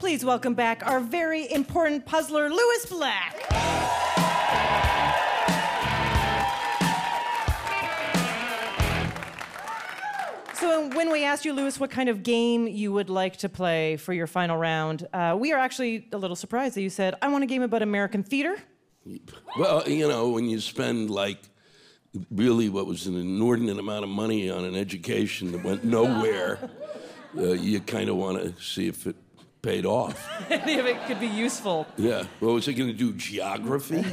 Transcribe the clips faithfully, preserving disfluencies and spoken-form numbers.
Please welcome back our very important puzzler, Lewis Black. So when we asked you, Lewis, what kind of game you would like to play for your final round, uh, we are actually a little surprised that you said, I want a game about American theater. Well, you know, when you spend, like, really what was an inordinate amount of money on an education that went nowhere, uh, you kind of want to see if it paid off. If it could be useful. Yeah. Well, was it going to do geography?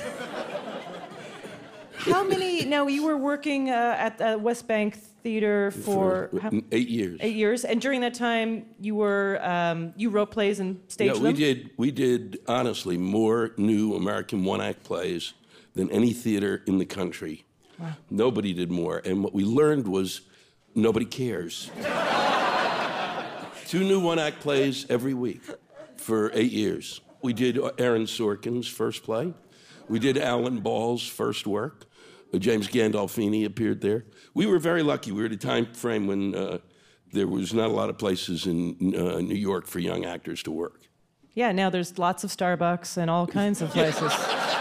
How many... Now, you were working uh, at the West Bank Theater for... for how, eight years. Eight years. And during that time, you were... Um, you wrote plays and staged yeah, them? we did, we did, honestly, more new American one-act plays than any theater in the country. Wow. Nobody did more. And what we learned was nobody cares. Two new one-act plays every week for eight years. We did Aaron Sorkin's first play. We did Alan Ball's first work. Uh, James Gandolfini appeared there. We were very lucky. We were at a time frame when uh, there was not a lot of places in uh, New York for young actors to work. Yeah, now there's lots of Starbucks and all kinds of places.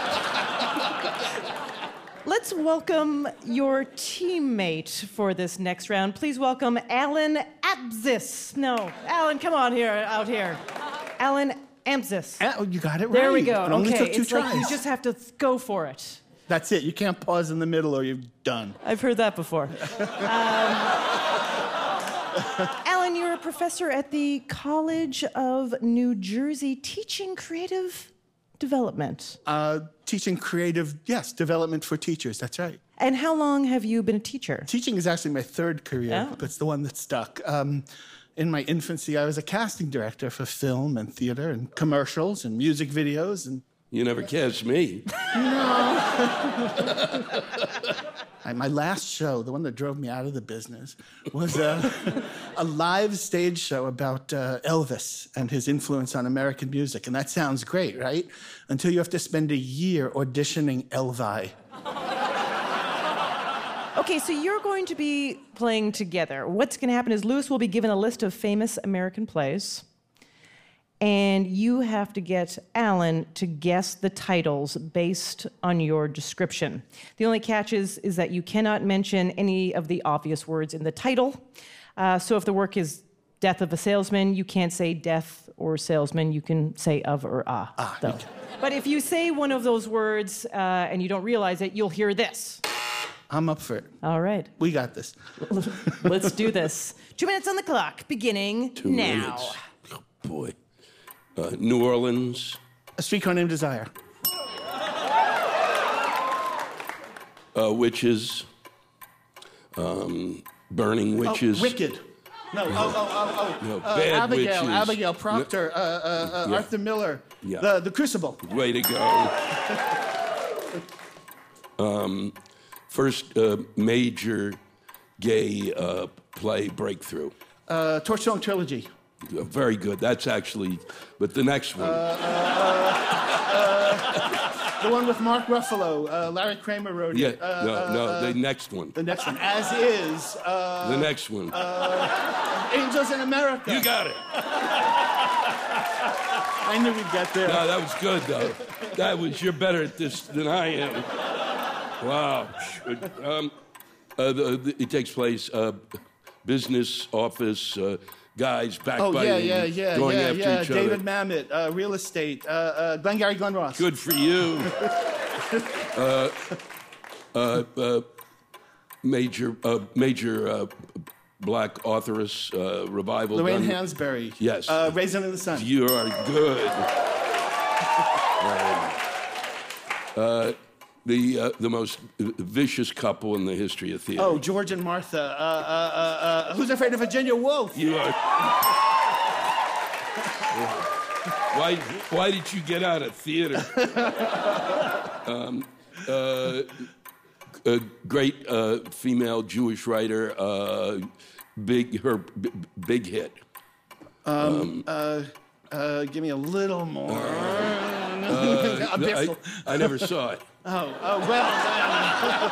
Let's welcome your teammate for this next round. Please welcome Alan Amzis. No, Alan, come on here, out here. Alan Amzis. Oh, you got it right. There we go. It only okay, took two it's tries. like you just have to th- go for it. That's it. You can't pause in the middle or you're done. I've heard that before. um, Alan, you're a professor at the College of New Jersey teaching creative development. Uh, teaching creative, yes, development for teachers. That's right. And how long have you been a teacher? Teaching is actually my third career, Oh. but it's the one that stuck. Um, in my infancy, I was a casting director for film and theater and commercials and music videos. And You never cast me. I, my last show, the one that drove me out of the business, was a, a live stage show about uh, Elvis and his influence on American music. And that sounds great, right? Until you have to spend a year auditioning Elvi. Okay, so you're going to be playing together. What's going to happen is Lewis will be given a list of famous American plays, and you have to get Alan to guess the titles based on your description. The only catch is, is that you cannot mention any of the obvious words in the title. Uh, so if the work is Death of a Salesman, you can't say death or salesman. You can say of or ah. Ah, though. But if you say one of those words uh, and you don't realize it, you'll hear this. I'm up for it. All right. We got this. Let's do this. Two minutes on the clock, beginning Two now. minutes. Oh, boy. Uh, New Orleans. A Streetcar Named Desire. Uh, witches. Um, burning witches. Oh, Wicked. No, oh, oh, oh, oh. No, Uh, bad Abigail, witches. Abigail Proctor, uh, uh, uh, Yeah. Arthur Miller, Yeah. the, the Crucible. Way to go. um, first uh, major gay uh, play breakthrough. Uh, Torchstone Trilogy. Uh, Very good. That's actually, but the next one. Uh, uh, uh, the one with Mark Ruffalo. Uh, Larry Kramer wrote yeah, it. Uh, no, uh, no, uh, the next one. The next one. As is. Uh, the next one. uh, Angels in America. You got it. I knew we'd get there. No, that was good, though. That was, you're better at this than I am. Wow. Um, uh, the, the, it takes place, uh, business, office, uh, guys backbiting, Oh, yeah, yeah, yeah, going yeah, after yeah. each David other. Mamet, uh, real estate, uh, uh, Glengarry Glen Ross. Good for you. uh, uh, uh, major, uh, major uh, black authoress uh, revival. Lorraine done. Hansberry. Yes. Uh, Raisin in the Sun. You are good. um, uh, the uh, the most vicious couple in the history of theater. Oh, George and Martha. Uh, uh, uh, uh, Who's Afraid of Virginia Woolf? You are. why why did you get out of theater? um, uh, a great uh, female Jewish writer. Uh, big her b- big hit. Um, uh, uh, give me a little more. Uh, I, I never saw it. Oh, oh well.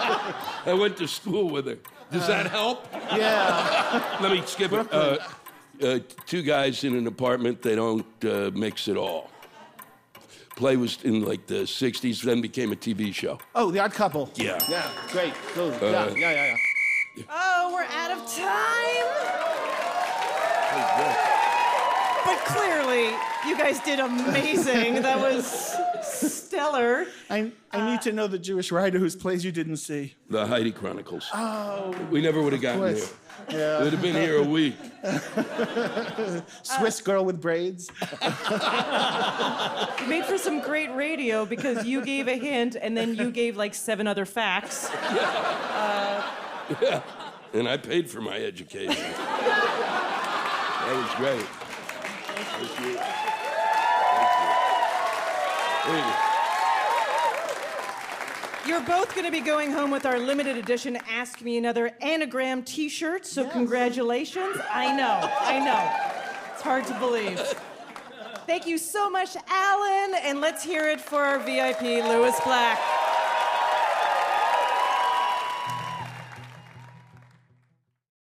I went to school with her. Does that help? Yeah. Let me skip it. Uh, uh, two guys in an apartment, they don't uh, mix at all. Play was in like the sixties, then became a T V show. Oh, The Odd Couple. Yeah. Yeah, great. Cool. yeah, yeah, yeah, yeah. Oh, we're out of time. But clearly, you guys did amazing. That was stellar. I, I need to know the Jewish writer whose plays you didn't see. The Heidi Chronicles. Oh. We never would have gotten here. course. Yeah. We'd have been here a week. Swiss girl with braids. It made for some great radio because you gave a hint and then you gave like seven other facts. Yeah. And I paid for my education. That was great. Thank you. Thank you. Thank you. You're both going to be going home with our limited edition Ask Me Another Anagram t-shirt, so congratulations. I know, I know. It's hard to believe. Thank you so much, Alan, and let's hear it for our V I P, Lewis Black.